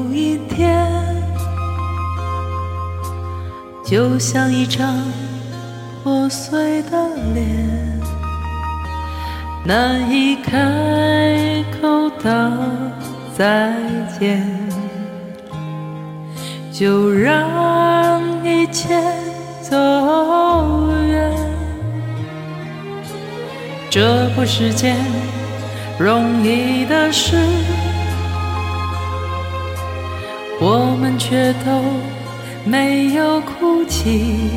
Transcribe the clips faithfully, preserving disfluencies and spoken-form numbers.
一天，就像一张破碎的脸，难以开口道再见，就让一切走远。这不是件容易的事，我们却都没有哭泣，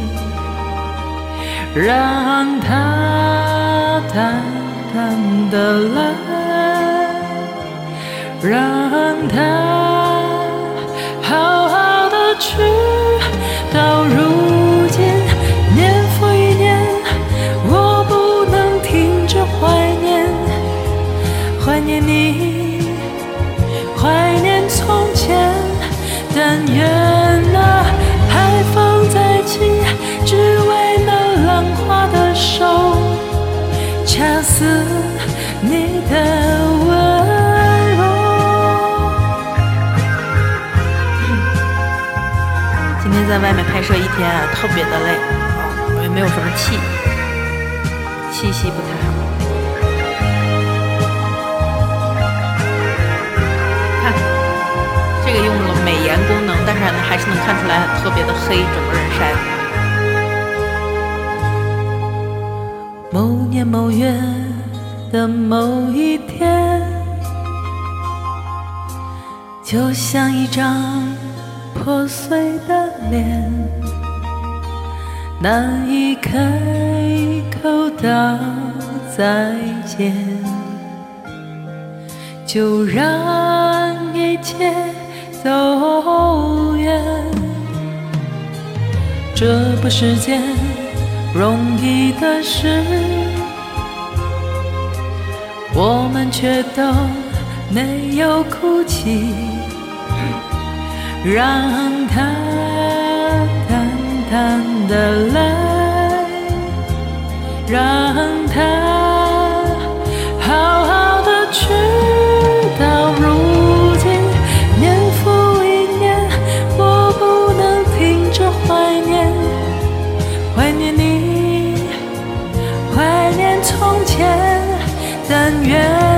让它淡淡的来，让它好好的去。到如今年复一年，我不能停止怀念，怀念你，怀念从前。但愿那海风再起，只为那浪花的手掐死你的温柔。今天在外面拍摄一天啊，特别的累，我也没有什么气，气息不太好。这个用了美颜功能，但是还是能看出来特别的黑，整个人晒的。某年某月的某一天，就像一张破碎的脸，难以开口道再见，就让一切走远。这不是件容易的事，我们却都没有哭泣，让它淡淡的来，让它好好的去。到如今年复一年，我不能停止怀念，怀念你，怀念从前。但愿